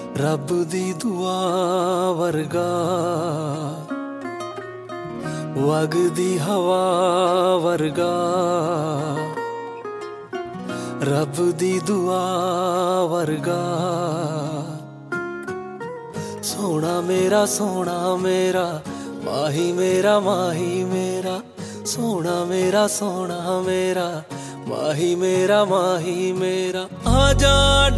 रब दी दुआ वर्गा वगदी हवा वर्गा, रब दी दुआ वर्गा। सोना मेरा माही मेरा सोना मेरा माही मेरा आजा